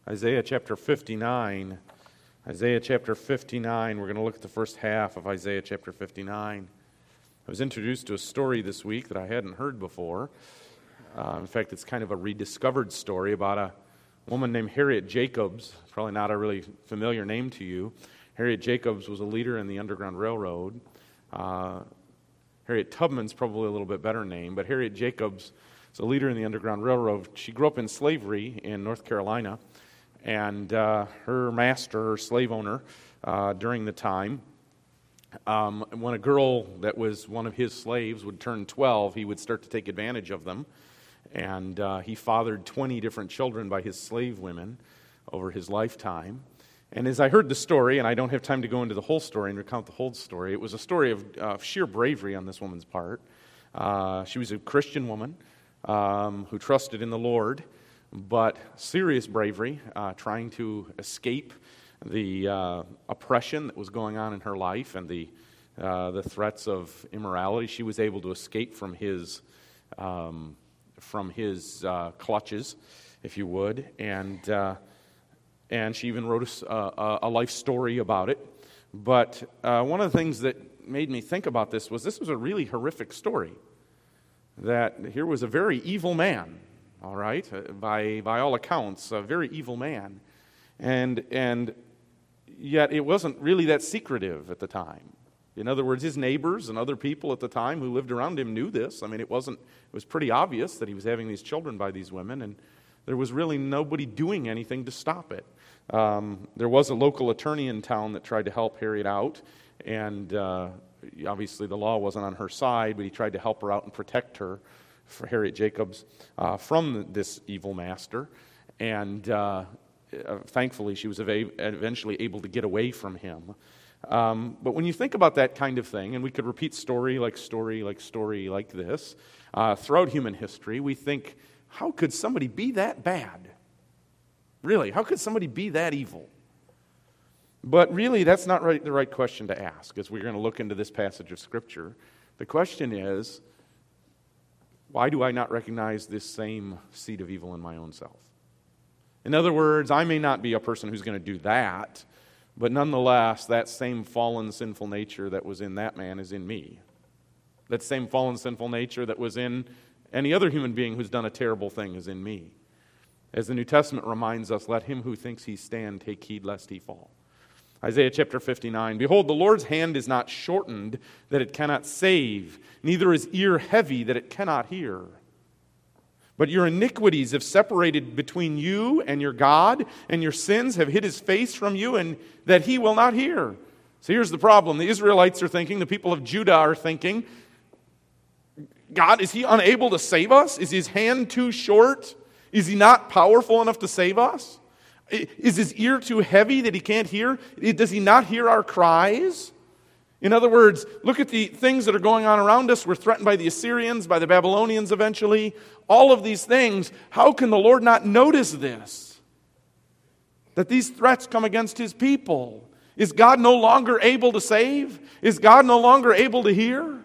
Isaiah chapter 59. Isaiah chapter 59, we're going to look at the first half of Isaiah chapter 59. I was introduced to a story this week that I hadn't heard before. In fact, it's kind of a rediscovered story about a woman named Harriet Jacobs. Probably not a really familiar name to you. Harriet Jacobs was a leader in the Underground Railroad. Harriet Tubman's probably a little bit better name, but Harriet Jacobs is a leader in the Underground Railroad. She grew up in slavery in North Carolina, and her master, her slave owner, during the time, when a girl that was one of his slaves would turn 12, he would start to take advantage of them. And he fathered 20 different children by his slave women over his lifetime. And as I heard the story, and I don't have time to go into the whole story and recount the whole story, it was a story of sheer bravery on this woman's part. She was a Christian woman who trusted in the Lord, but serious bravery, trying to escape the oppression that was going on in her life and the threats of immorality. She was able to escape from his clutches, if you would, and she even wrote a life story about it. But one of the things that made me think about this was a really horrific story. That here was a very evil man, all right, by all accounts, a very evil man, and yet it wasn't really that secretive at the time. In other words, his neighbors and other people at the time who lived around him knew this. I mean, it was pretty obvious that he was having these children by these women, and there was really nobody doing anything to stop it. There was a local attorney in town that tried to help Harriet out, and obviously the law wasn't on her side, but he tried to help her out and protect her, for Harriet Jacobs, from this evil master. And thankfully, she was eventually able to get away from him. But when you think about that kind of thing, and we could repeat story like this, throughout human history, we think, how could somebody be that bad? Really, how could somebody be that evil? But really, that's not the right question to ask, as we're going to look into this passage of Scripture. The question is, why do I not recognize this same seed of evil in my own self? In other words, I may not be a person who's going to do that, but nonetheless, that same fallen, sinful nature that was in that man is in me. That same fallen, sinful nature that was in any other human being who's done a terrible thing is in me. As the New Testament reminds us, let him who thinks he stand take heed lest he fall. Isaiah chapter 59, behold, the Lord's hand is not shortened that it cannot save, neither is ear heavy that it cannot hear. But your iniquities have separated between you and your God, and your sins have hid his face from you, and that he will not hear. So here's the problem. The Israelites are thinking, the people of Judah are thinking, God, is he unable to save us? Is his hand too short? Is he not powerful enough to save us? Is his ear too heavy that he can't hear? Does he not hear our cries? In other words, look at the things that are going on around us. We're threatened by the Assyrians, by the Babylonians eventually. All of these things. How can the Lord not notice this? That these threats come against his people. Is God no longer able to save? Is God no longer able to hear?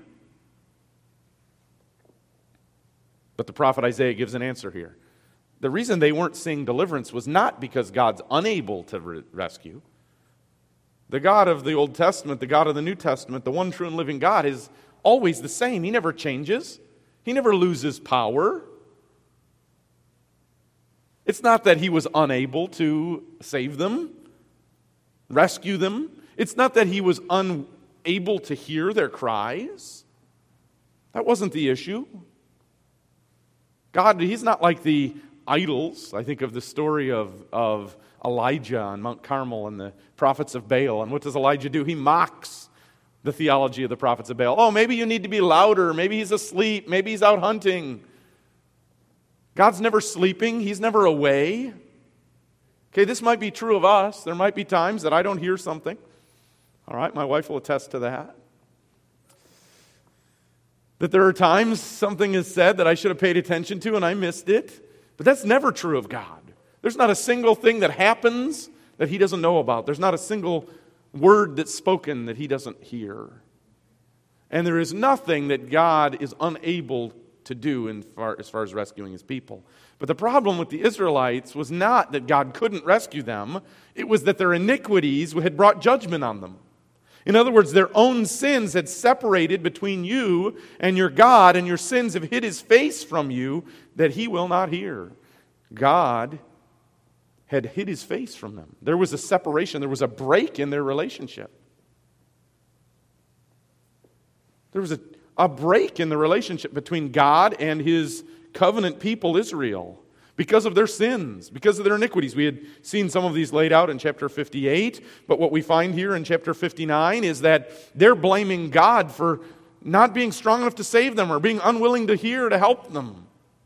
But the prophet Isaiah gives an answer here. The reason they weren't seeing deliverance was not because God's unable to rescue. The God of the Old Testament, the God of the New Testament, the one true and living God is always the same. He never changes. He never loses power. It's not that he was unable to save them, rescue them. It's not that he was unable to hear their cries. That wasn't the issue. God, he's not like the idols. I think of the story of Elijah on Mount Carmel and the prophets of Baal. And what does Elijah do? He mocks the theology of the prophets of Baal. Oh, maybe you need to be louder. Maybe he's asleep. Maybe he's out hunting. God's never sleeping. He's never away. Okay, this might be true of us. There might be times that I don't hear something. All right, my wife will attest to that. That there are times something is said that I should have paid attention to and I missed it. But that's never true of God. There's not a single thing that happens that he doesn't know about. There's not a single word that's spoken that he doesn't hear. And there is nothing that God is unable to do as far as rescuing his people. But the problem with the Israelites was not that God couldn't rescue them. It was that their iniquities had brought judgment on them. In other words, their own sins had separated between you and your God, and your sins have hid his face from you that he will not hear. God had hid his face from them. There was a separation. There was a break in their relationship. There was a break in the relationship between God and his covenant people, Israel, because of their sins, because of their iniquities. We had seen some of these laid out in chapter 58, but what we find here in chapter 59 is that they're blaming God for not being strong enough to save them or being unwilling to hear to help them.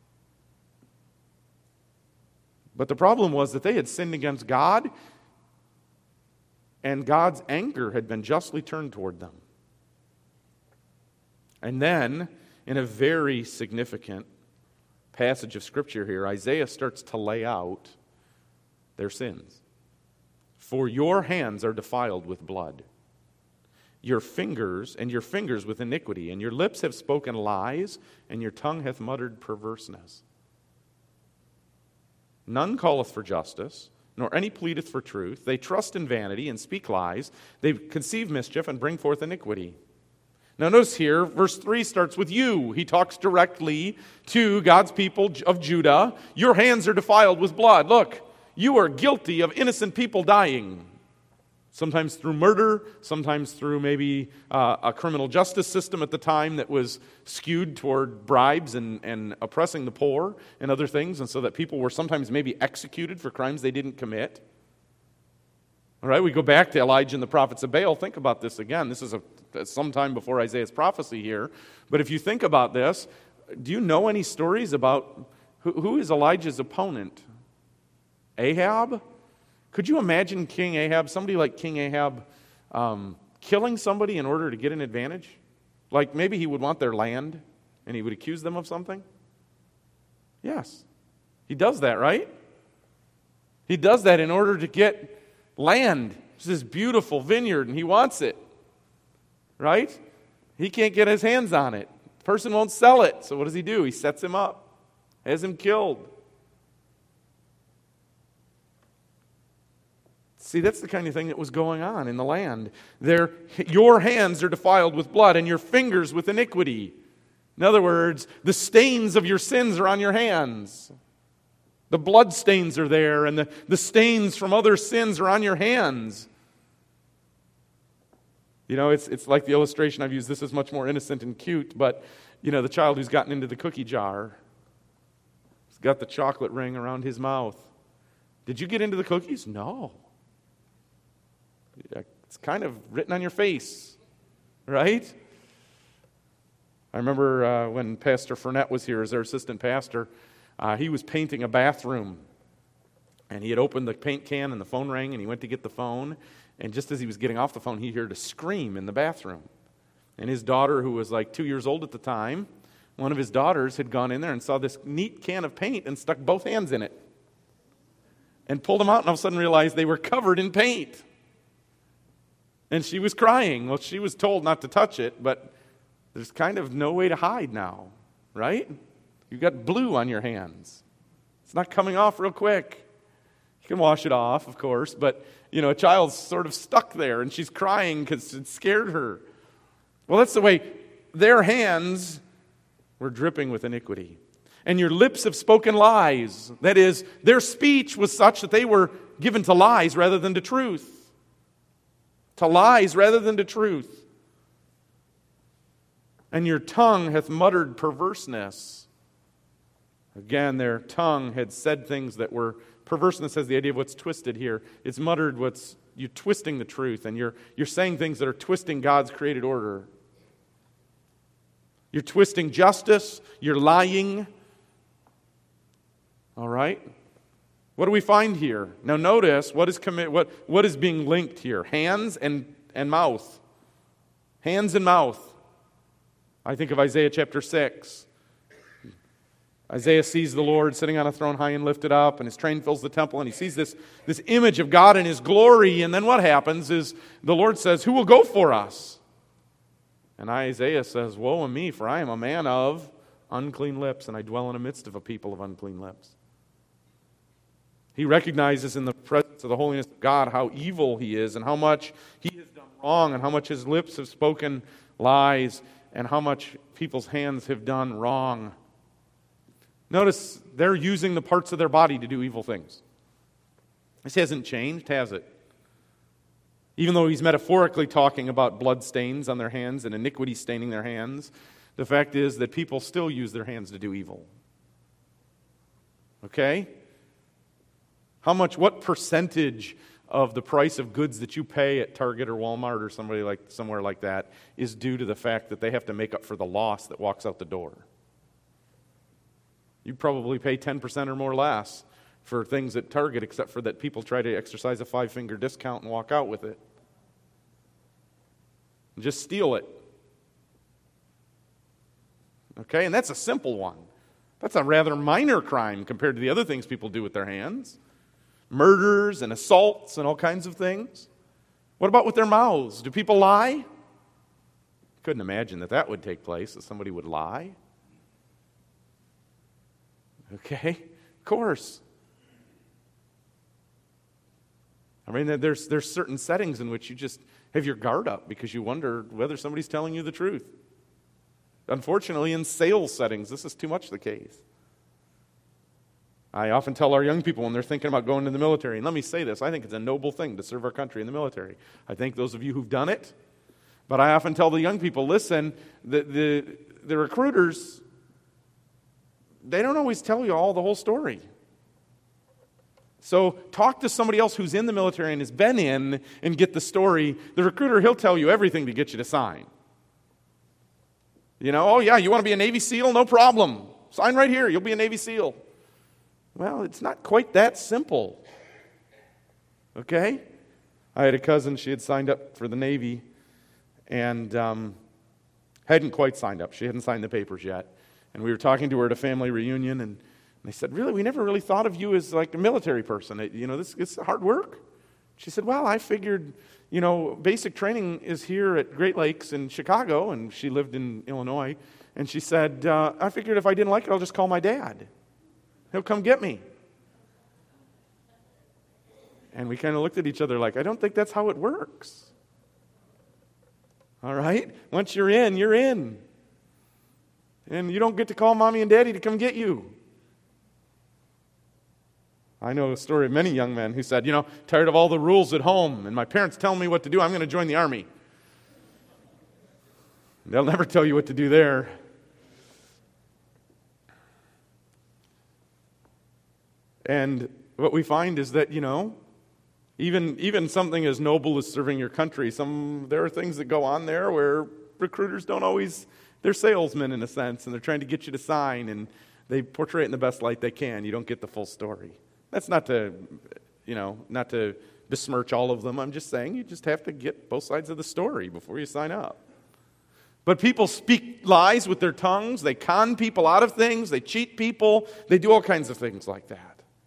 But the problem was that they had sinned against God, and God's anger had been justly turned toward them. And then, in a very significant passage of Scripture here, Isaiah starts to lay out their sins. For your hands are defiled with blood, your fingers with iniquity, and your lips have spoken lies, and your tongue hath muttered perverseness. None calleth for justice, nor any pleadeth for truth. They trust in vanity and speak lies. They conceive mischief and bring forth iniquity. Now notice here, verse 3 starts with you. He talks directly to God's people of Judah. Your hands are defiled with blood. Look, you are guilty of innocent people dying. Sometimes through murder, sometimes through maybe a criminal justice system at the time that was skewed toward bribes and oppressing the poor and other things, and so that people were sometimes maybe executed for crimes they didn't commit. All right, we go back to Elijah and the prophets of Baal. Think about this again. This is sometime before Isaiah's prophecy here. But if you think about this, do you know any stories about who is Elijah's opponent? Ahab? Could you imagine King Ahab, somebody like King Ahab, killing somebody in order to get an advantage? Like maybe he would want their land and he would accuse them of something? Yes. He does that, right? He does that in order to get land. It's this beautiful vineyard and he wants it. Right? He can't get his hands on it. The person won't sell it. So what does he do? He sets him up, has him killed. See, that's the kind of thing that was going on in the land. Your hands are defiled with blood and your fingers with iniquity. In other words, the stains of your sins are on your hands. The blood stains are there, and the stains from other sins are on your hands. You know, it's like the illustration I've used. This is much more innocent and cute, but, you know, the child who's gotten into the cookie jar. He's got the chocolate ring around his mouth. Did you get into the cookies? No. It's kind of written on your face, right? I remember when Pastor Furnett was here as our assistant pastor, he was painting a bathroom. And he had opened the paint can and the phone rang and he went to get the phone. And just as he was getting off the phone, he heard a scream in the bathroom. And his daughter, who was like 2 years old at the time, one of his daughters had gone in there and saw this neat can of paint and stuck both hands in it. And pulled them out and all of a sudden realized they were covered in paint. And she was crying. Well, she was told not to touch it, but there's kind of no way to hide now, right? You've got blue on your hands. It's not coming off real quick. You can wash it off, of course, but, you know, a child's sort of stuck there, and she's crying because it scared her. Well, that's the way their hands were dripping with iniquity. And your lips have spoken lies. That is, their speech was such that they were given to lies rather than to truth. To lies rather than to truth. And your tongue hath muttered perverseness. Again, their tongue had said things that were perverseness has the idea of what's twisted here. It's muttered you're twisting the truth, and you're saying things that are twisting God's created order. You're twisting justice, you're lying. All right? What do we find here? Now notice what is being linked here. Hands and mouth. Hands and mouth. I think of Isaiah chapter 6. Isaiah sees the Lord sitting on a throne high and lifted up, and his train fills the temple, and he sees this image of God in his glory, and then what happens is the Lord says, "Who will go for us?" And Isaiah says, "Woe is me, for I am a man of unclean lips, and I dwell in the midst of a people of unclean lips. He recognizes in the presence of the holiness of God how evil he is and how much he has done wrong and how much his lips have spoken lies and how much people's hands have done wrong. Notice they're using the parts of their body to do evil things. This hasn't changed, has it? Even though he's metaphorically talking about blood stains on their hands and iniquity staining their hands, the fact is that people still use their hands to do evil. Okay? What percentage of the price of goods that you pay at Target or Walmart or somewhere like that is due to the fact that they have to make up for the loss that walks out the door? You probably pay 10% or more less for things at Target, except for that people try to exercise a 5-finger discount and walk out with it. Just steal it. Okay, and that's a simple one. That's a rather minor crime compared to the other things people do with their hands. Murders and assaults and all kinds of things. What about with their mouths? Do people lie? Couldn't imagine that would take place, that somebody would lie. Okay, of course. I mean, there's certain settings in which you just have your guard up because you wonder whether somebody's telling you the truth. Unfortunately, in sales settings, this is too much the case. I often tell our young people when they're thinking about going to the military, and let me say this, I think it's a noble thing to serve our country in the military. I thank those of you who've done it, but I often tell the young people, listen, the recruiters, they don't always tell you all the whole story. So talk to somebody else who's in the military and has been in and get the story. The recruiter, he'll tell you everything to get you to sign. You know, oh yeah, you want to be a Navy SEAL? No problem. Sign right here, you'll be a Navy SEAL. Well, it's not quite that simple. Okay? I had a cousin, she had signed up for the Navy and hadn't quite signed up. She hadn't signed the papers yet. And we were talking to her at a family reunion, and they said, really, we never really thought of you as like a military person. It's hard work. She said, well, I figured, basic training is here at Great Lakes in Chicago, and she lived in Illinois. And she said, I figured if I didn't like it, I'll just call my dad. He'll come get me. And we kind of looked at each other like, I don't think that's how it works. All right? Once you're in, you're in. And you don't get to call mommy and daddy to come get you. I know a story of many young men who said, tired of all the rules at home, and my parents telling me what to do, I'm going to join the Army. They'll never tell you what to do there. And what we find is that, even something as noble as serving your country, there are things that go on there where recruiters don't always, they're salesmen in a sense, and they're trying to get you to sign, and they portray it in the best light they can. You don't get the full story. That's not to besmirch all of them. I'm just saying you just have to get both sides of the story before you sign up. But people speak lies with their tongues. They con people out of things. They cheat people. They do all kinds of things like that.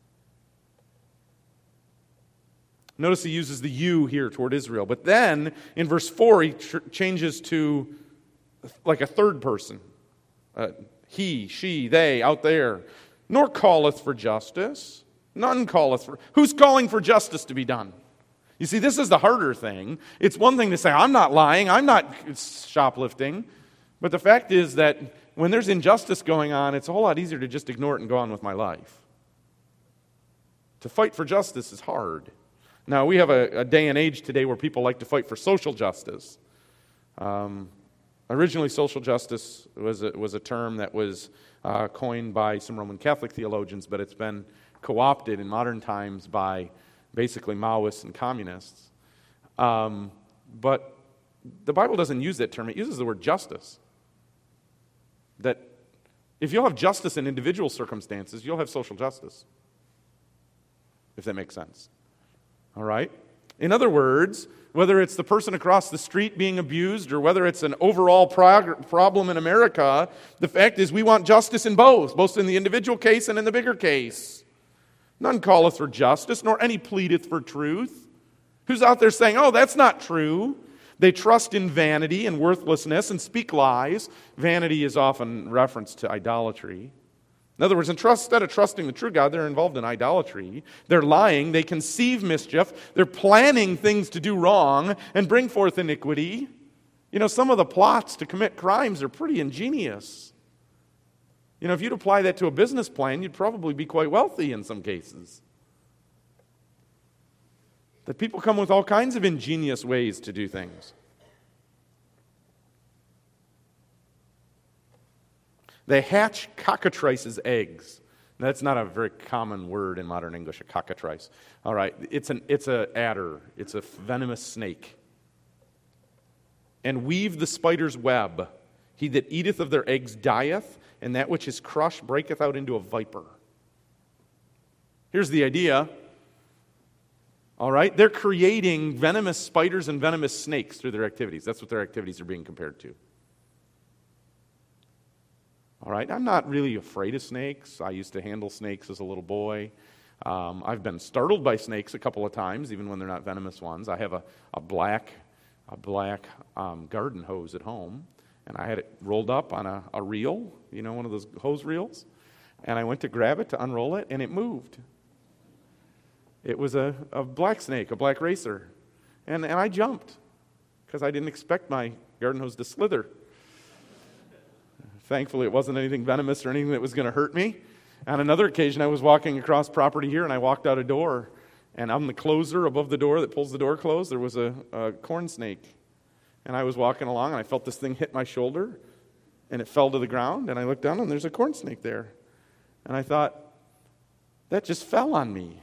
Notice he uses the you here toward Israel. But then, in verse 4, he changes to like a third person. He, she, they, out there. Nor calleth for justice. None calleth for... Who's calling for justice to be done? You see, this is the harder thing. It's one thing to say, I'm not lying, I'm not shoplifting. But the fact is that when there's injustice going on, it's a whole lot easier to just ignore it and go on with my life. To fight for justice is hard. Now, we have a day and age today where people like to fight for social justice. Originally, social justice was a term that was coined by some Roman Catholic theologians, but it's been co-opted in modern times by basically Maoists and communists. But the Bible doesn't use that term. It uses the word justice. That if you'll have justice in individual circumstances, you'll have social justice. If that makes sense. All right? In other words, whether it's the person across the street being abused or whether it's an overall problem in America, the fact is we want justice in both in the individual case and in the bigger case. None calleth for justice, nor any pleadeth for truth. Who's out there saying, oh, that's not true? They trust in vanity and worthlessness and speak lies. Vanity is often referenced to idolatry. In other words, instead of trusting the true God, they're involved in idolatry. They're lying. They conceive mischief. They're planning things to do wrong and bring forth iniquity. You know, some of the plots to commit crimes are pretty ingenious. You know, if you'd apply that to a business plan, you'd probably be quite wealthy in some cases. That people come with all kinds of ingenious ways to do things. They hatch cockatrices' eggs. Now, that's not a very common word in modern English, a cockatrice. All right, it's an adder. It's a venomous snake. And weave the spider's web. He that eateth of their eggs dieth, and that which is crushed breaketh out into a viper. Here's the idea. All right, they're creating venomous spiders and venomous snakes through their activities. That's what their activities are being compared to. All right, I'm not really afraid of snakes. I used to handle snakes as a little boy. I've been startled by snakes a couple of times, even when they're not venomous ones. I have a black garden hose at home, and I had it rolled up on a reel, you know, one of those hose reels, and I went to grab it to unroll it, and it moved. It was a black snake, a black racer, and I jumped because I didn't expect my garden hose to slither. Thankfully, it wasn't anything venomous or anything that was going to hurt me. On another occasion, I was walking across property here, and I walked out a door, and on the closer above the door that pulls the door closed, there was a corn snake. And I was walking along, and I felt this thing hit my shoulder, and it fell to the ground, and I looked down, and there's a corn snake there. And I thought, that just fell on me.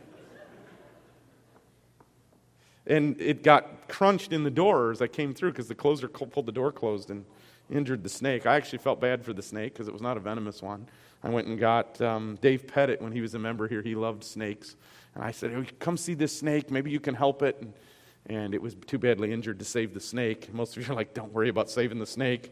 And it got crunched in the door as I came through because the closer pulled the door closed and injured the snake. I actually felt bad for the snake because it was not a venomous one. I went and got Dave Pettit when he was a member here. He loved snakes. And I said, hey, come see this snake. Maybe you can help it. And it was too badly injured to save the snake. Most of you are like, don't worry about saving the snake.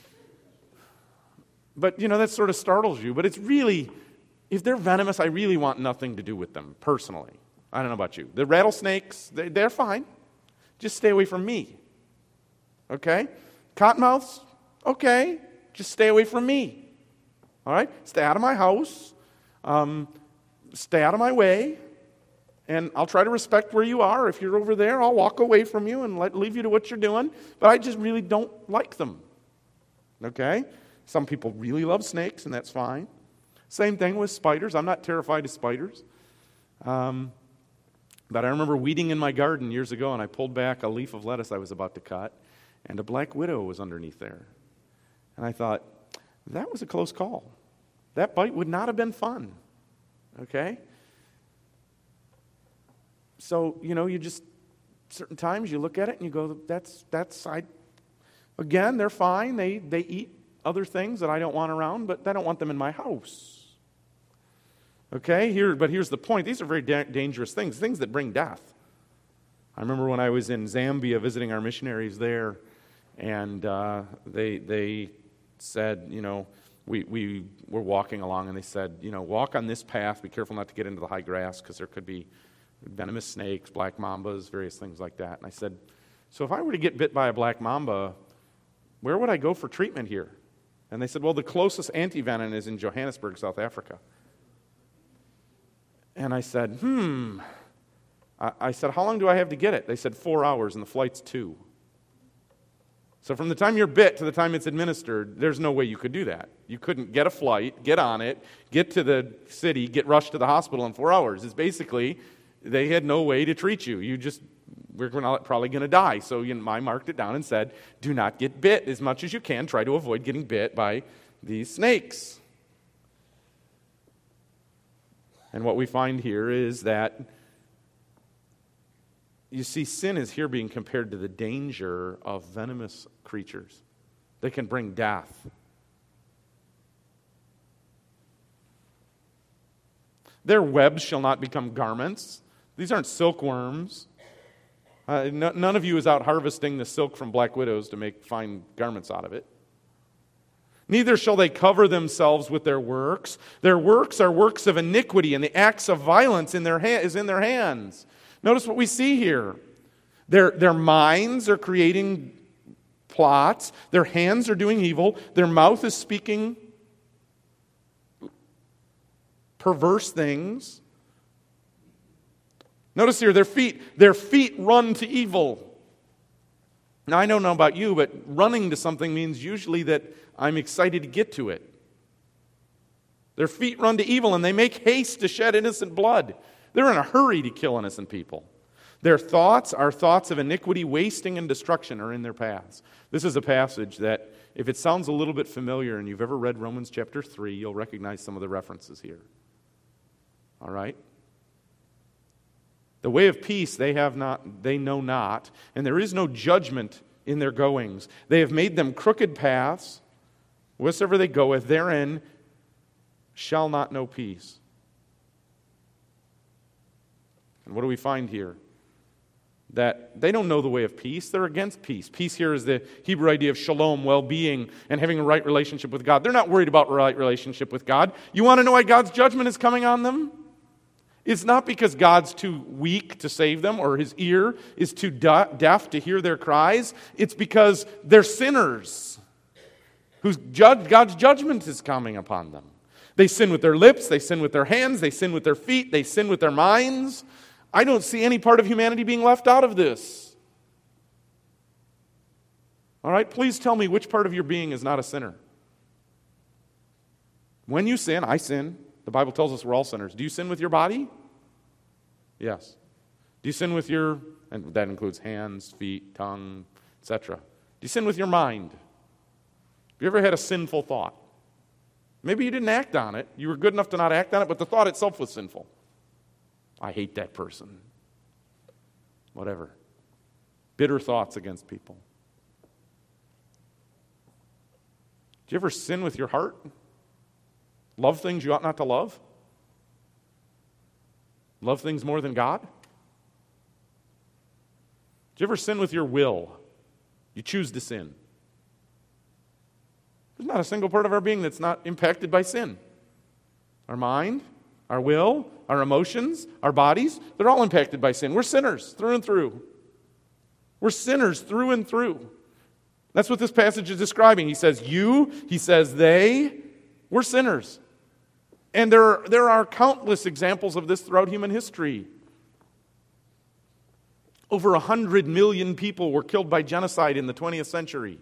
But, you know, that sort of startles you. But it's really, if they're venomous, I really want nothing to do with them personally. I don't know about you. The rattlesnakes, they're fine. Just stay away from me. Okay? Cottonmouths, okay. Just stay away from me. All right? Stay out of my house. Stay out of my way. And I'll try to respect where you are. If you're over there, I'll walk away from you and leave you to what you're doing. But I just really don't like them. Okay? Some people really love snakes, and that's fine. Same thing with spiders. I'm not terrified of spiders. But I remember weeding in my garden years ago, and I pulled back a leaf of lettuce I was about to cut, and a black widow was underneath there. And I thought, that was a close call. That bite would not have been fun. Okay? So, you know, you just, certain times you look at it and you go, again, they're fine. They eat other things that I don't want around, but I don't want them in my house. Okay, but here's the point. These are very dangerous things that bring death. I remember when I was in Zambia visiting our missionaries there, and they said, you know, we were walking along, and they said, you know, walk on this path. Be careful not to get into the high grass because there could be venomous snakes, black mambas, various things like that. And I said, so if I were to get bit by a black mamba, where would I go for treatment here? And they said, well, the closest antivenom is in Johannesburg, South Africa. And I said, I said, how long do I have to get it? They said 4 hours, and the flight's 2. So from the time you're bit to the time it's administered, there's no way you could do that. You couldn't get a flight, get on it, get to the city, get rushed to the hospital in 4 hours. It's basically, they had no way to treat you. We're probably going to die. So I marked it down and said, do not get bit as much as you can. Try to avoid getting bit by these snakes. And what we find here is that, you see, sin is here being compared to the danger of venomous creatures. They can bring death. Their webs shall not become garments. These aren't silkworms. None of you is out harvesting the silk from black widows to make fine garments out of it. Neither shall they cover themselves with their works. Their works are works of iniquity, and the acts of violence is in their hands. Notice what we see here. Their minds are creating plots. Their hands are doing evil. Their mouth is speaking perverse things. Notice here, their feet run to evil. Now, I don't know about you, but running to something means usually that I'm excited to get to it. Their feet run to evil, and they make haste to shed innocent blood. They're in a hurry to kill innocent people. Their thoughts are thoughts of iniquity, wasting, and destruction are in their paths. This is a passage that, if it sounds a little bit familiar and you've ever read Romans chapter 3, you'll recognize some of the references here. All right? The way of peace they know not, and there is no judgment in their goings. They have made them crooked paths. Wheresoever they goeth, therein shall not know peace. And what do we find here? That they don't know the way of peace. They're against peace. Peace here is the Hebrew idea of shalom, well-being, and having a right relationship with God. They're not worried about right relationship with God. You want to know why God's judgment is coming on them? It's not because God's too weak to save them or his ear is too deaf to hear their cries. It's because they're sinners whose God's judgment is coming upon them. They sin with their lips, they sin with their hands, they sin with their feet, they sin with their minds. I don't see any part of humanity being left out of this. All right, please tell me which part of your being is not a sinner. When you sin, I sin. The Bible tells us we're all sinners. Do you sin with your body? Yes. Do you sin with your, and that includes hands, feet, tongue, etc. Do you sin with your mind? Have you ever had a sinful thought? Maybe you didn't act on it. You were good enough to not act on it, but the thought itself was sinful. I hate that person. Whatever. Bitter thoughts against people. Do you ever sin with your heart? Love things you ought not to love? Love things more than God? Do you ever sin with your will? You choose to sin. There's not a single part of our being that's not impacted by sin. Our mind, our will, our emotions, our bodies, they're all impacted by sin. We're sinners through and through. We're sinners through and through. That's what this passage is describing. He says you, he says they, we're sinners. And there are countless examples of this throughout human history. Over 100 million people were killed by genocide in the 20th century.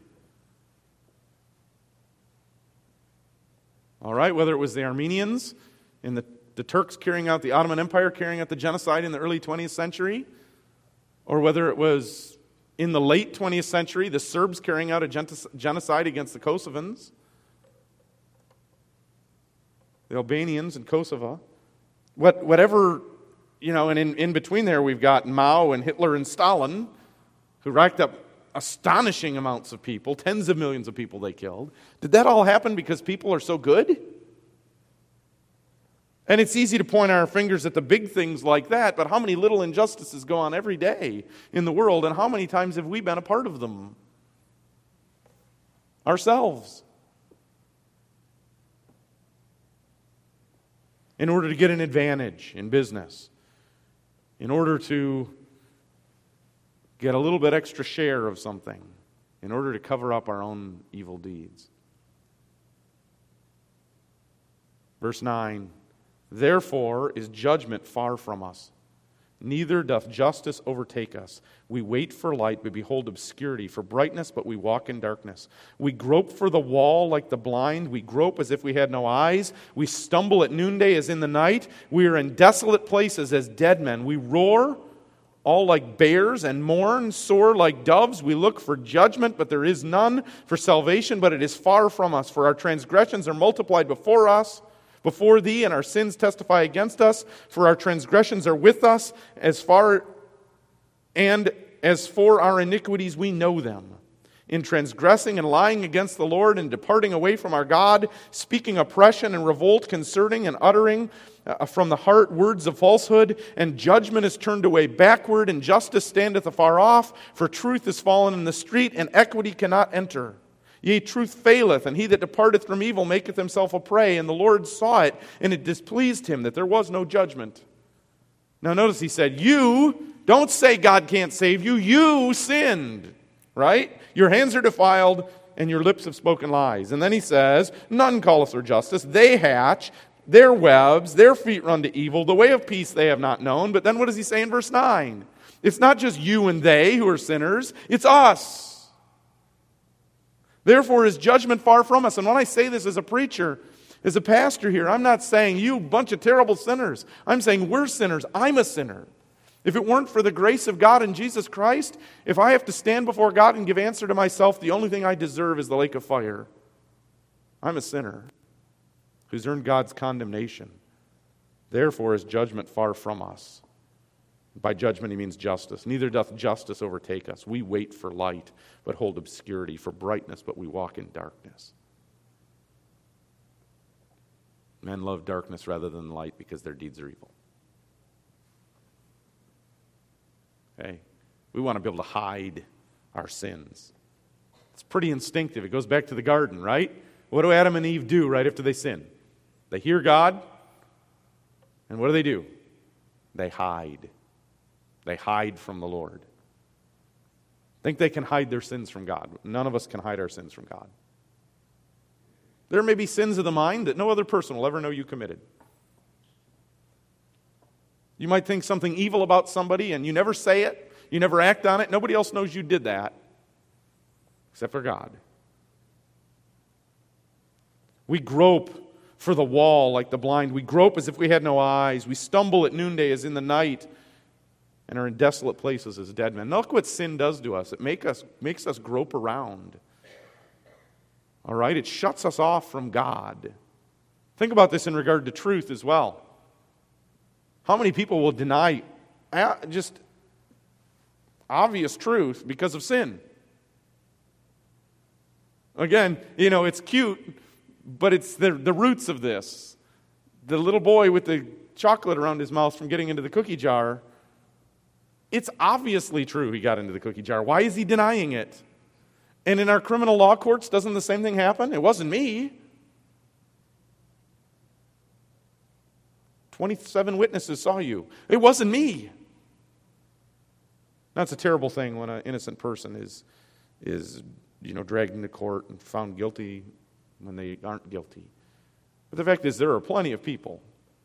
All right, whether it was the Armenians and the Turks carrying out the Ottoman Empire, carrying out the genocide in the early 20th century, or whether it was in the late 20th century, the Serbs carrying out a genocide against the Kosovans, the Albanians in Kosovo. Whatever, and in between there we've got Mao and Hitler and Stalin, who racked up astonishing amounts of people, tens of millions of people they killed. Did that all happen because people are so good? And it's easy to point our fingers at the big things like that, but how many little injustices go on every day in the world, and how many times have we been a part of them? Ourselves. In order to get an advantage in business, in order to get a little bit extra share of something, in order to cover up our own evil deeds. Verse 9, therefore is judgment far from us, neither doth justice overtake us. We wait for light, but behold obscurity, for brightness, but we walk in darkness. We grope for the wall like the blind. We grope as if we had no eyes. We stumble at noonday as in the night. We are in desolate places as dead men. We roar all like bears and mourn, soar like doves. We look for judgment, but there is none, for salvation, but it is far from us. For our transgressions are multiplied before thee, and our sins testify against us. For our transgressions are with us, as for our iniquities we know them. In transgressing and lying against the Lord, and departing away from our God, speaking oppression and revolt, concerning and uttering from the heart words of falsehood, and judgment is turned away backward, and justice standeth afar off, for truth is fallen in the street, and equity cannot enter. Yea, truth faileth, and he that departeth from evil maketh himself a prey. And the Lord saw it, and it displeased him that there was no judgment. Now notice he said, you Don't say God can't save you. You sinned, right? Your hands are defiled and your lips have spoken lies. And then he says, none calleth for justice. They hatch their webs, their feet run to evil. The way of peace they have not known. But then what does he say in verse 9? It's not just you and they who are sinners. It's us. Therefore is judgment far from us. And when I say this as a preacher, as a pastor here, I'm not saying you bunch of terrible sinners. I'm saying we're sinners. I'm a sinner. If it weren't for the grace of God in Jesus Christ, if I have to stand before God and give answer to myself, the only thing I deserve is the lake of fire. I'm a sinner who's earned God's condemnation. Therefore is judgment far from us. By judgment he means justice. Neither doth justice overtake us. We wait for light, but hold obscurity, for brightness, but we walk in darkness. Men love darkness rather than light because their deeds are evil. Okay? We want to be able to hide our sins. It's pretty instinctive. It goes back to the garden, right? What do Adam and Eve do right after they sin? They hear God, and what do? They hide. They hide from the Lord. Think they can hide their sins from God. None of us can hide our sins from God. There may be sins of the mind that no other person will ever know you committed. You might think something evil about somebody and you never say it, you never act on it. Nobody else knows you did that except for God. We grope for the wall like the blind. We grope as if we had no eyes. We stumble at noonday as in the night and are in desolate places as dead men. Now look what sin does to us. It makes us grope around. All right? It shuts us off from God. Think about this in regard to truth as well. How many people will deny just obvious truth because of sin? Again, it's cute, but it's the roots of this. The little boy with the chocolate around his mouth from getting into the cookie jar, it's obviously true he got into the cookie jar. Why is he denying it? And in our criminal law courts, doesn't the same thing happen? It wasn't me. 27 witnesses saw you. It wasn't me. That's a terrible thing when an innocent person is dragged into court and found guilty when they aren't guilty. But the fact is, there are plenty of people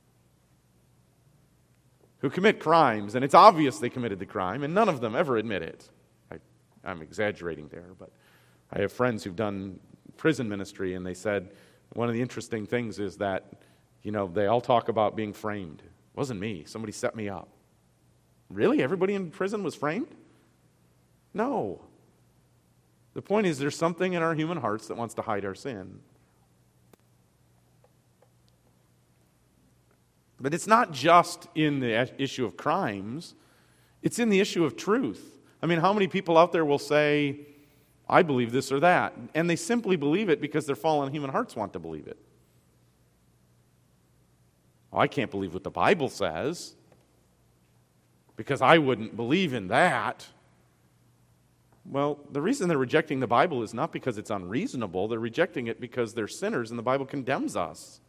who commit crimes, and it's obvious they committed the crime, and none of them ever admit it. I'm exaggerating there, but I have friends who've done prison ministry, and they said one of the interesting things is that they all talk about being framed. It wasn't me. Somebody set me up. Really? Everybody in prison was framed? No. The point is there's something in our human hearts that wants to hide our sin. But it's not just in the issue of crimes. It's in the issue of truth. I mean, how many people out there will say, I believe this or that? And they simply believe it because their fallen human hearts want to believe it. I can't believe what the Bible says because I wouldn't believe in that. Well, the reason they're rejecting the Bible is not because it's unreasonable. They're rejecting it because they're sinners and the Bible condemns us.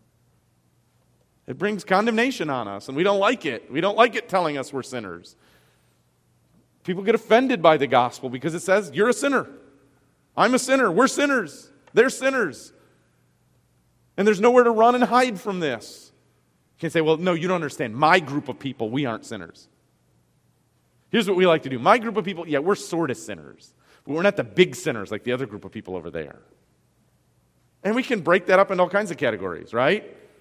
It brings condemnation on us and we don't like it. We don't like it telling us we're sinners. People get offended by the gospel because it says, you're a sinner. I'm a sinner. We're sinners. They're sinners. And there's nowhere to run and hide from this. You can say, well, no, you don't understand. My group of people, we aren't sinners. Here's what we like to do. My group of people, yeah, we're sort of sinners. But we're not the big sinners like the other group of people over there. And we can break that up into all kinds of categories, right?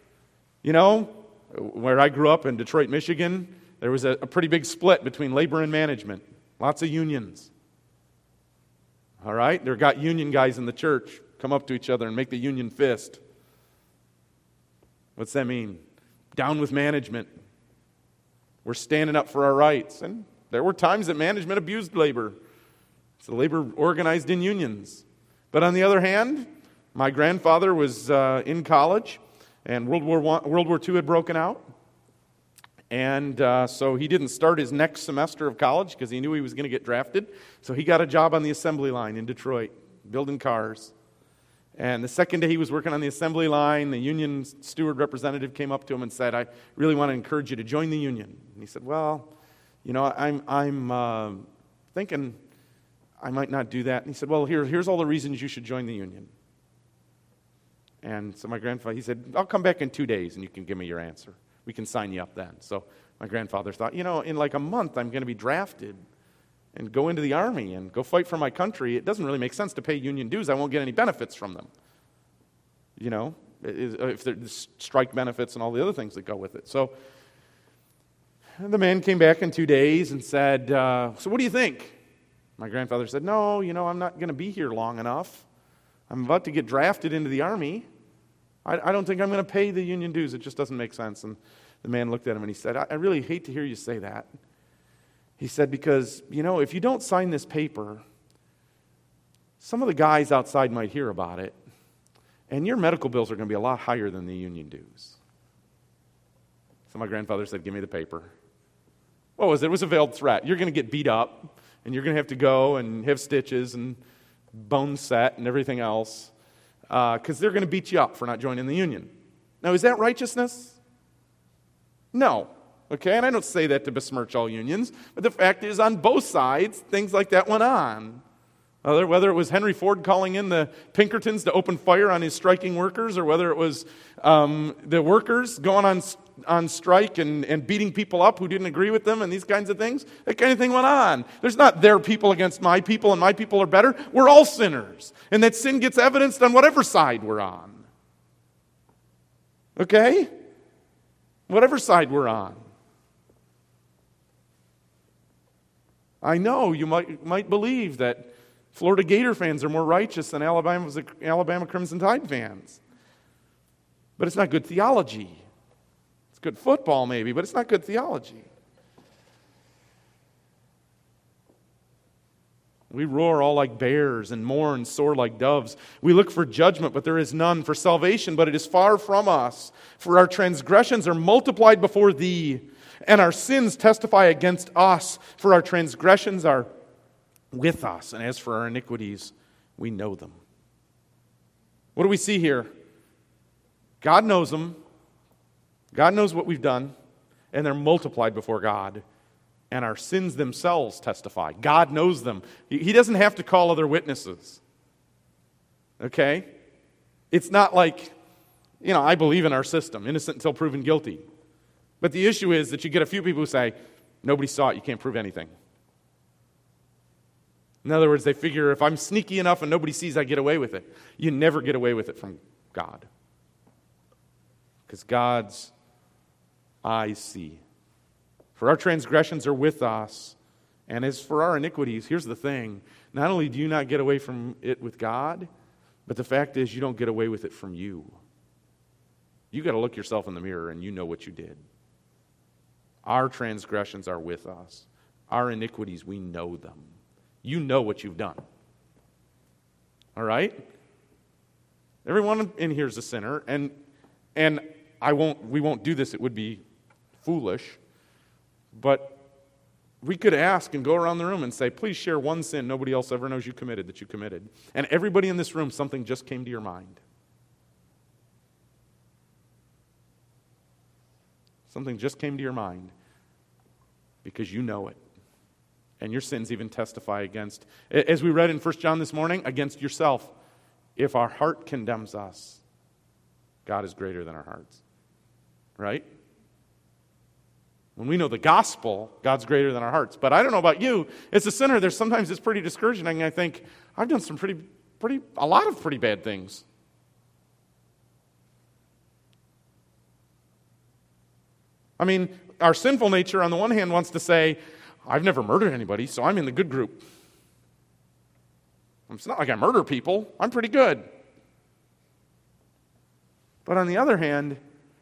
Where I grew up in Detroit, Michigan, there was a pretty big split between labor and management. Lots of unions. All right? There got union guys in the church come up to each other and make the union fist. What's that mean? Down with management. We're standing up for our rights. And there were times that management abused labor. So labor organized in unions. But on the other hand, my grandfather was in college, and World War II had broken out. And so he didn't start his next semester of college because he knew he was going to get drafted. So he got a job on the assembly line in Detroit, building cars. And the second day he was working on the assembly line, the union steward representative came up to him and said, I really want to encourage you to join the union. And he said, well, I'm thinking I might not do that. And he said, well, here's all the reasons you should join the union. And so my grandfather, he said, I'll come back in 2 days and you can give me your answer. We can sign you up then. So my grandfather thought, in like a month I'm going to be drafted and go into the army and go fight for my country. It doesn't really make sense to pay union dues. I won't get any benefits from them. If there's strike benefits and all the other things that go with it. So the man came back in 2 days and said, so what do you think? My grandfather said, no, I'm not going to be here long enough. I'm about to get drafted into the army. I don't think I'm going to pay the union dues. It just doesn't make sense. And the man looked at him and he said, I really hate to hear you say that. He said, because, if you don't sign this paper, some of the guys outside might hear about it, and your medical bills are going to be a lot higher than the union dues. So my grandfather said, give me the paper. What was it? It was a veiled threat. You're going to get beat up, and you're going to have to go and have stitches and bone set and everything else, because they're going to beat you up for not joining the union. Now, is that righteousness? No. Okay, and I don't say that to besmirch all unions, but the fact is, on both sides, things like that went on. Whether it was Henry Ford calling in the Pinkertons to open fire on his striking workers, or whether it was the workers going on strike and beating people up who didn't agree with them and these kinds of things, that kind of thing went on. There's not their people against my people and my people are better. We're all sinners. And that sin gets evidenced on whatever side we're on. Okay? Whatever side we're on. I know you might believe that Florida Gator fans are more righteous than Alabama Crimson Tide fans. But it's not good theology. It's good football maybe, but it's not good theology. We roar all like bears and mourn sore like doves. We look for judgment, but there is none. For salvation, but it is far from us. For our transgressions are multiplied before thee, and our sins testify against us. For our transgressions are with us, and as for our iniquities, we know them. What do we see here? God knows them. God knows what we've done, and they're multiplied before God. And our sins themselves testify. God knows them. He doesn't have to call other witnesses. Okay? It's not like, I believe in our system, innocent until proven guilty. But the issue is that you get a few people who say, nobody saw it, you can't prove anything. In other words, they figure if I'm sneaky enough and nobody sees, I get away with it. You never get away with it from God. Because God's eyes see. For our transgressions are with us, and as for our iniquities, here's the thing. Not only do you not get away from it with God, but the fact is you don't get away with it from you. You got to look yourself in the mirror and you know what you did. Our transgressions are with us. Our iniquities, we know them. You know what you've done. All right? Everyone in here is a sinner, and we won't do this. It would be foolish. But we could ask and go around the room and say, please share one sin nobody else ever knows you committed that you committed. And everybody in this room, something just came to your mind. Something just came to your mind because you know it. And your sins even testify against, as we read in 1 John this morning, against yourself. If our heart condemns us, God is greater than our hearts. Right? When we know the gospel, God's greater than our hearts. But I don't know about you. As a sinner, sometimes it's pretty discouraging. I think, I've done some a lot of pretty bad things. I mean, our sinful nature on the one hand wants to say, I've never murdered anybody, so I'm in the good group. It's not like I murder people. I'm pretty good. But on the other hand,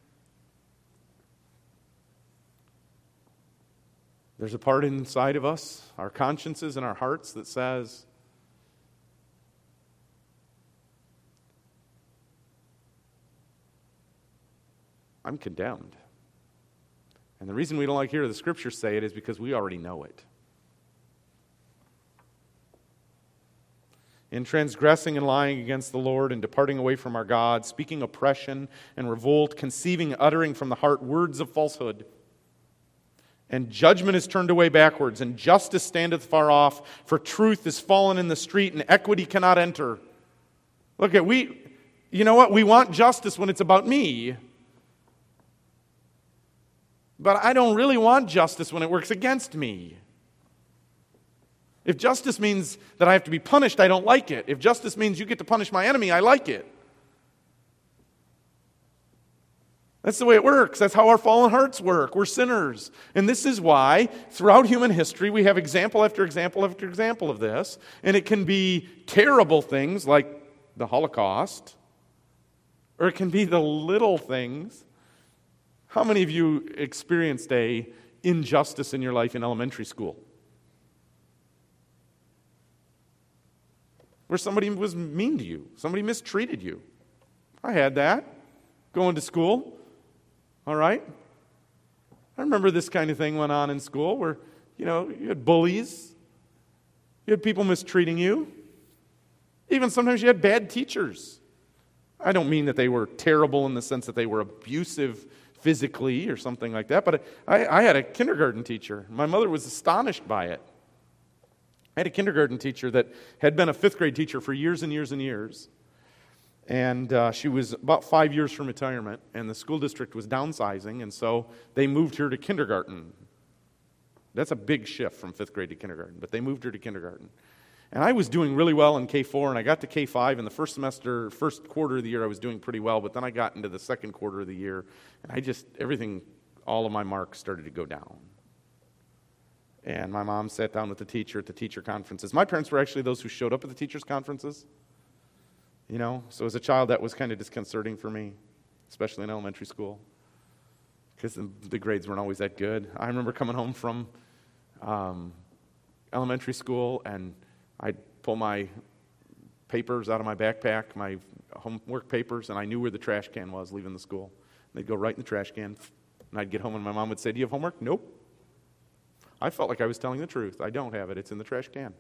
there's a part inside of us, our consciences and our hearts, that says, I'm condemned. And the reason we don't like to hear the Scriptures say it is because we already know it. In transgressing and lying against the Lord and departing away from our God, speaking oppression and revolt, conceiving, uttering from the heart words of falsehood, And judgment is turned away backwards, and justice standeth far off, for truth is fallen in the street, and equity cannot enter. Look at, you know what? We want justice when it's about me. But I don't really want justice when it works against me. If justice means that I have to be punished, I don't like it. If justice means you get to punish my enemy, I like it. That's the way it works. That's how our fallen hearts work. We're sinners. And this is why, throughout human history, we have example after example after example of this. And it can be terrible things like the Holocaust, or it can be the little things. How many of you experienced a injustice in your life in elementary school? Where somebody was mean to you, somebody mistreated you. I had that going to school. All right? I remember this kind of thing went on in school where, you had bullies. You had people mistreating you. Even sometimes you had bad teachers. I don't mean that they were terrible in the sense that they were abusive physically or something like that, but I had a kindergarten teacher. My mother was astonished by it. I had a kindergarten teacher that had been a fifth grade teacher for years and years and years. And she was about 5 years from retirement, and the school district was downsizing, and so they moved her to kindergarten. That's a big shift from fifth grade to kindergarten, but they moved her to kindergarten. And I was doing really well in K4, and I got to K5. In the first quarter of the year, I was doing pretty well, but then I got into the second quarter of the year, and all of my marks started to go down. And my mom sat down with the teacher at the teacher conferences. My parents were actually those who showed up at the teachers' conferences. So as a child, that was kind of disconcerting for me, especially in elementary school, because the grades weren't always that good. I remember coming home from elementary school, and I'd pull my papers out of my backpack, my homework papers, and I knew where the trash can was leaving the school. They'd go right in the trash can, and I'd get home, and my mom would say, "Do you have homework?" "Nope." I felt like I was telling the truth. I don't have it. It's in the trash can.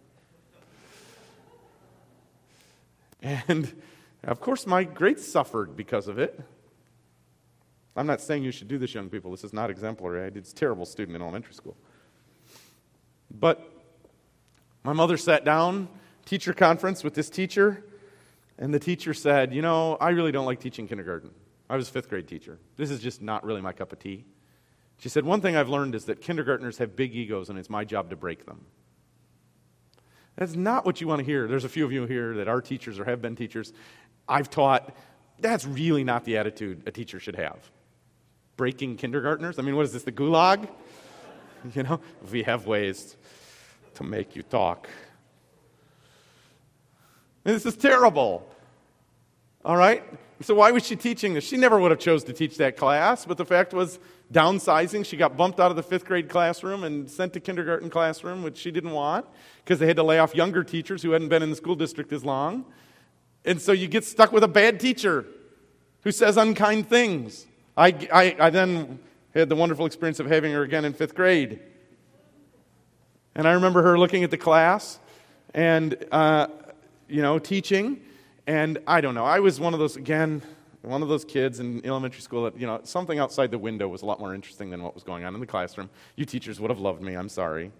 And, of course, my grades suffered because of it. I'm not saying you should do this, young people. This is not exemplary. I was a terrible student in elementary school. But my mother sat down, teacher conference with this teacher, and the teacher said, I really don't like teaching kindergarten. I was a fifth grade teacher. This is just not really my cup of tea. She said, one thing I've learned is that kindergartners have big egos, and it's my job to break them. That's not what you want to hear. There's a few of you here that are teachers or have been teachers. I've taught, that's really not the attitude a teacher should have. Breaking kindergartners? What is this, the gulag? We have ways to make you talk. And this is terrible. All right? So why was she teaching this? She never would have chose to teach that class, but the fact was, downsizing, she got bumped out of the fifth grade classroom and sent to kindergarten classroom, which she didn't want, because they had to lay off younger teachers who hadn't been in the school district as long. And so you get stuck with a bad teacher who says unkind things. I then had the wonderful experience of having her again in fifth grade. And I remember her looking at the class and, teaching. And I don't know, I was one of those kids in elementary school that, something outside the window was a lot more interesting than what was going on in the classroom. You teachers would have loved me, I'm sorry.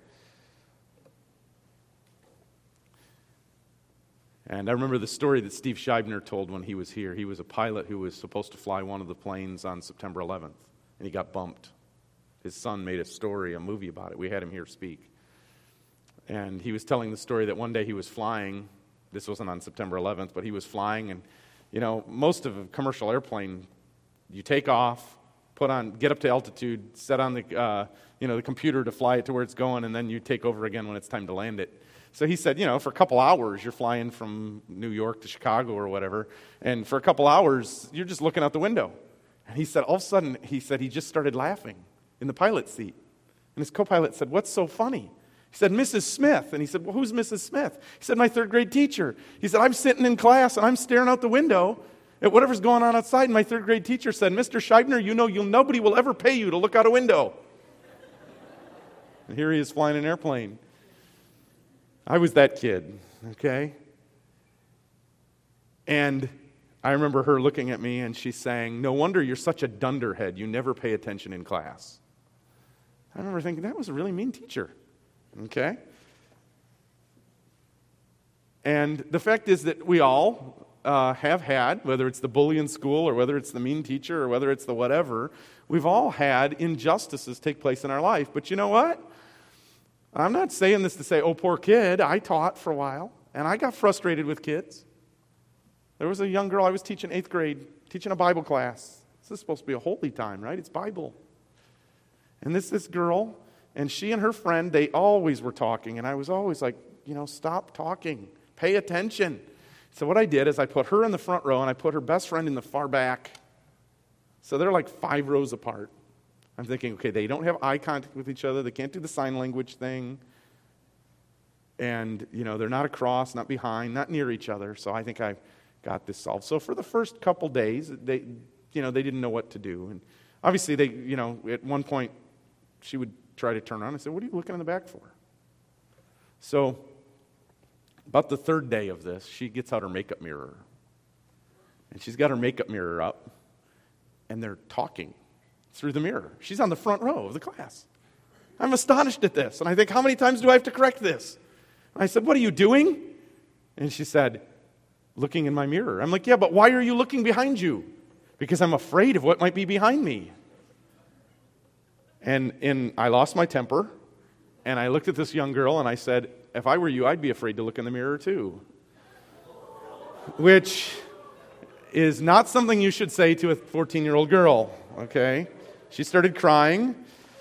And I remember the story that Steve Scheibner told when he was here. He was a pilot who was supposed to fly one of the planes on September 11th, and he got bumped. His son made a movie about it. We had him here speak. And he was telling the story that one day he was flying. This wasn't on September 11th, but he was flying, and most of a commercial airplane, you take off, get up to altitude, set on the computer to fly it to where it's going, and then you take over again when it's time to land it. So he said, for a couple hours, you're flying from New York to Chicago or whatever, and for a couple hours, you're just looking out the window. And he said, all of a sudden, he just started laughing in the pilot's seat. And his co-pilot said, "What's so funny?" He said, "Mrs. Smith." And he said, "Well, who's Mrs. Smith?" He said, "My third grade teacher." He said, "I'm sitting in class and I'm staring out the window at whatever's going on outside." And my third grade teacher said, "Mr. Scheibner, nobody will ever pay you to look out a window." And here he is flying an airplane. I was that kid, okay? And I remember her looking at me and she's saying, "No wonder you're such a dunderhead. You never pay attention in class." I remember thinking, that was a really mean teacher. Okay? And the fact is that we all have had, whether it's the bully in school or whether it's the mean teacher or whether it's the whatever, we've all had injustices take place in our life. But you know what? I'm not saying this to say, oh, poor kid. I taught for a while, and I got frustrated with kids. There was a young girl I was teaching 8th grade, teaching a Bible class. This is supposed to be a holy time, right? It's Bible. And this girl, and she and her friend, they always were talking, and I was always like, stop talking. Pay attention. So what I did is I put her in the front row, and I put her best friend in the far back. So they're like 5 rows apart. I'm thinking, okay, they don't have eye contact with each other. They can't do the sign language thing. And, they're not across, not behind, not near each other. So I think I got this solved. So for the first couple days, they didn't know what to do. And obviously, at one point, she would try to turn around. I said, what are you looking in the back for? So about the 3rd day of this, she gets out her makeup mirror. And she's got her makeup mirror up, and they're talking through the mirror. She's on the front row of the class. I'm astonished at this. And I think, how many times do I have to correct this? And I said, what are you doing? And she said, looking in my mirror. I'm like, yeah, but why are you looking behind you? Because I'm afraid of what might be behind me. And I lost my temper, and I looked at this young girl, and I said, if I were you, I'd be afraid to look in the mirror too. Which is not something you should say to a 14-year-old girl, okay? She started crying.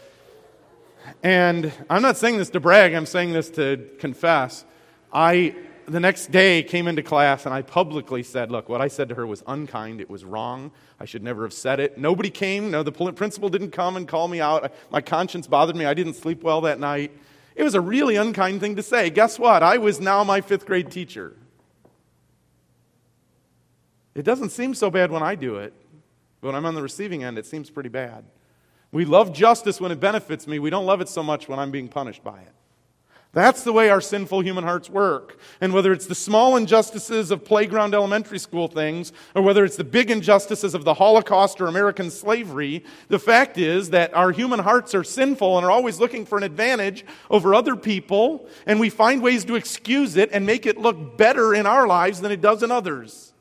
And I'm not saying this to brag, I'm saying this to confess. The next day came into class and I publicly said, look, what I said to her was unkind, it was wrong, I should never have said it. Nobody came, the principal didn't come and call me out. My conscience bothered me, I didn't sleep well that night. It was a really unkind thing to say. Guess what? I was now my 5th grade teacher. It doesn't seem so bad when I do it, but when I'm on the receiving end, it seems pretty bad. We love justice when it benefits me. We don't love it so much when I'm being punished by it. That's the way our sinful human hearts work. And whether it's the small injustices of playground elementary school things, or whether it's the big injustices of the Holocaust or American slavery, the fact is that our human hearts are sinful and are always looking for an advantage over other people, and we find ways to excuse it and make it look better in our lives than it does in others.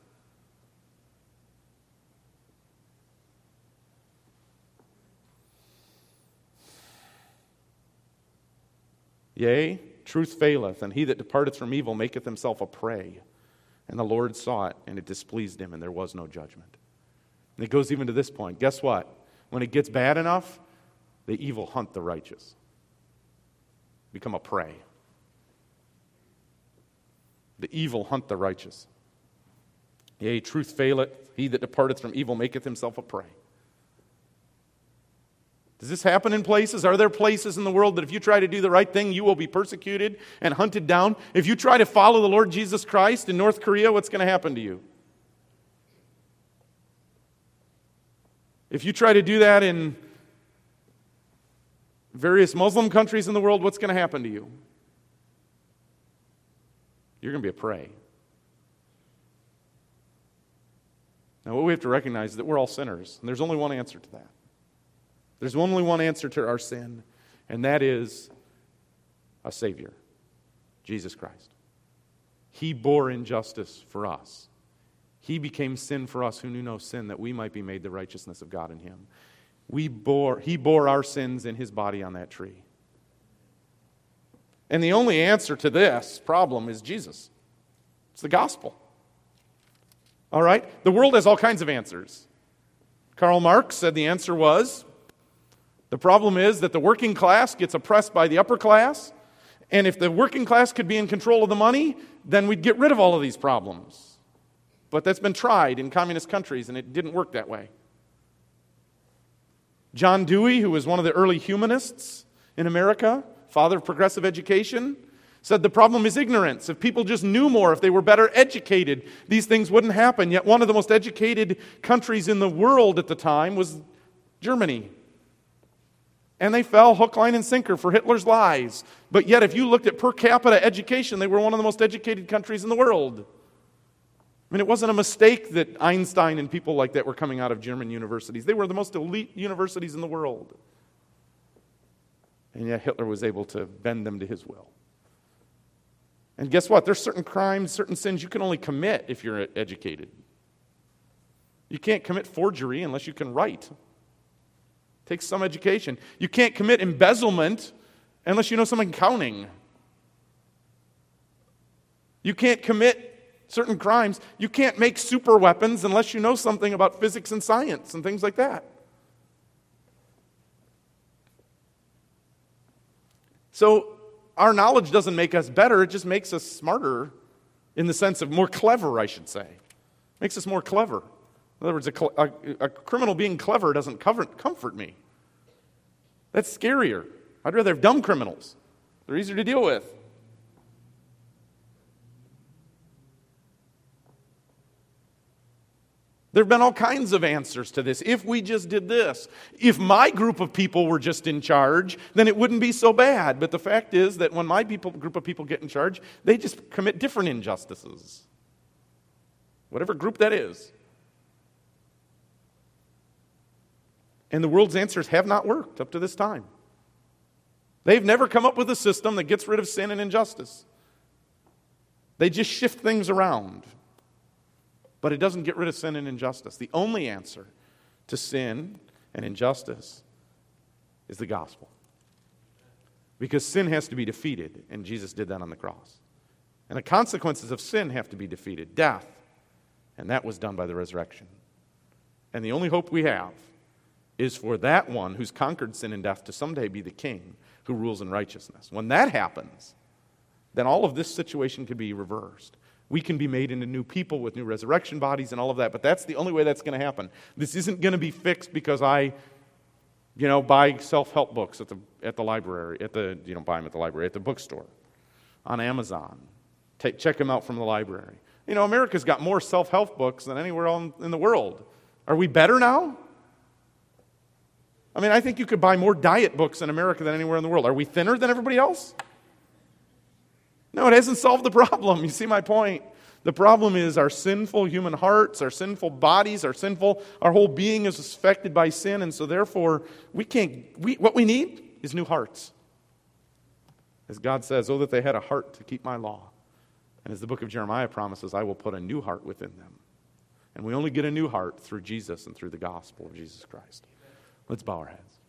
Yea, truth faileth, and he that departeth from evil maketh himself a prey. And the Lord saw it, and it displeased him, and there was no judgment. And it goes even to this point. Guess what? When it gets bad enough, the evil hunt the righteous. Become a prey. The evil hunt the righteous. Yea, truth faileth, he that departeth from evil maketh himself a prey. Does this happen in places? Are there places in the world that if you try to do the right thing, you will be persecuted and hunted down? If you try to follow the Lord Jesus Christ in North Korea, what's going to happen to you? If you try to do that in various Muslim countries in the world, what's going to happen to you? You're going to be a prey. Now, what we have to recognize is that we're all sinners, and there's only one answer to that. There's only one answer to our sin, and that is a Savior, Jesus Christ. He bore injustice for us. He became sin for us who knew no sin, that we might be made the righteousness of God in Him. He bore our sins in His body on that tree. And the only answer to this problem is Jesus. It's the gospel. All right? The world has all kinds of answers. Karl Marx said the answer was, the problem is that the working class gets oppressed by the upper class, and if the working class could be in control of the money, then we'd get rid of all of these problems. But that's been tried in communist countries, and it didn't work that way. John Dewey, who was one of the early humanists in America, father of progressive education, said the problem is ignorance. If people just knew more, if they were better educated, these things wouldn't happen. Yet one of the most educated countries in the world at the time was Germany. And they fell hook, line, and sinker for Hitler's lies. But yet, if you looked at per capita education, they were one of the most educated countries in the world. I mean, it wasn't a mistake that Einstein and people like that were coming out of German universities. They were the most elite universities in the world. And yet Hitler was able to bend them to his will. And guess what? There's certain crimes, certain sins you can only commit if you're educated. You can't commit forgery unless you can write. Takes some education. You can't commit embezzlement unless you know some accounting. You can't commit certain crimes. You can't make super weapons unless you know something about physics and science and things like that. So our knowledge doesn't make us better, it just makes us smarter in the sense of more clever, I should say. Makes us more clever. In other words, a criminal being clever doesn't comfort me. That's scarier. I'd rather have dumb criminals. They're easier to deal with. There have been all kinds of answers to this. If we just did this, if my group of people were just in charge, then it wouldn't be so bad. But the fact is that when my group of people get in charge, they just commit different injustices. Whatever group that is. And the world's answers have not worked up to this time. They've never come up with a system that gets rid of sin and injustice. They just shift things around. But it doesn't get rid of sin and injustice. The only answer to sin and injustice is the gospel. Because sin has to be defeated, and Jesus did that on the cross. And the consequences of sin have to be defeated, death. And that was done by the resurrection. And the only hope we have is for that one who's conquered sin and death to someday be the king who rules in righteousness. When that happens, then all of this situation can be reversed. We can be made into new people with new resurrection bodies and all of that, but that's the only way that's going to happen. This isn't going to be fixed because I, buy self-help books at the library, you don't buy them at the library, at the bookstore, on Amazon. Check them out from the library. America's got more self-help books than anywhere else in the world. Are we better now? I think you could buy more diet books in America than anywhere in the world. Are we thinner than everybody else? No, it hasn't solved the problem. You see my point? The problem is our sinful human hearts, our sinful bodies, our whole being is affected by sin, and so therefore what we need is new hearts. As God says, oh, that they had a heart to keep my law. And as the book of Jeremiah promises, I will put a new heart within them. And we only get a new heart through Jesus and through the gospel of Jesus Christ. Let's bow our heads.